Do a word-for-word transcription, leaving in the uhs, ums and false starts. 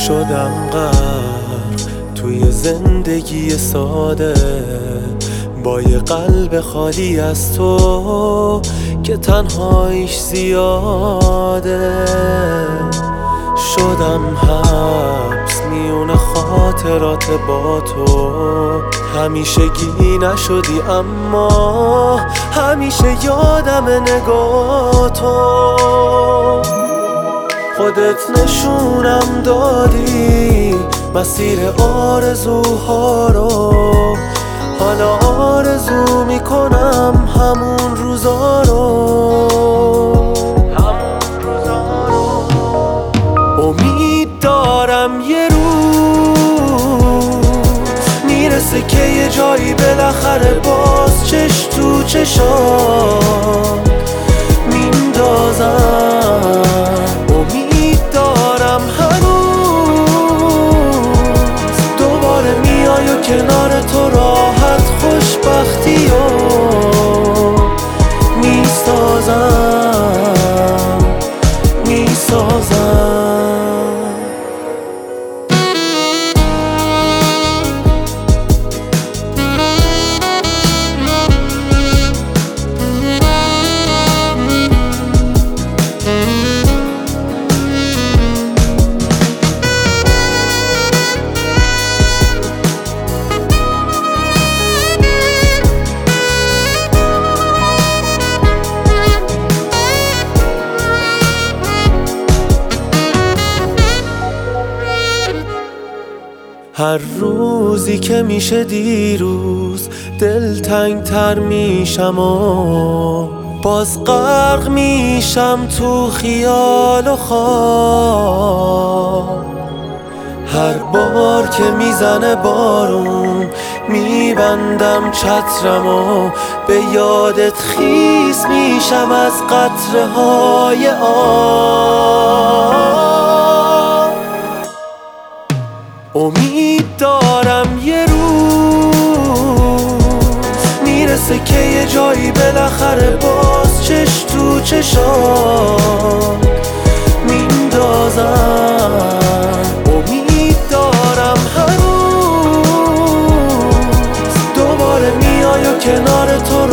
شدم غرق توی زندگی ساده، با یه قلب خالی از تو که تنهاییش زیاده. شدم حبس میون خاطرات با تو، همیشگی نشدی اما همیشه یادم نگاه تو. خودت نشونم دادی مسیر آرزوها رو، حالا آرزو میکنم همون روزا رو. امید دارم یه روز میرسه که یه جایی بالاخره باز چش تو چشام میندازم. امید دارم هنوز دوباره میای و کنار تو راحت خوشبختی و میسازم میسازم. هر روزی که میشه دیروز دلتنگ تر میشم و باز غرق میشم تو خیال و خواب. هر بار که میزنه بارون میبندم چترم و به یادت خیس میشم از قطره های آب. امید دارم یه روز میرسه که یه جایی بالاخره باز چش تو چشام میندازم. امید دارم هنوز دوباره میای و کنار تو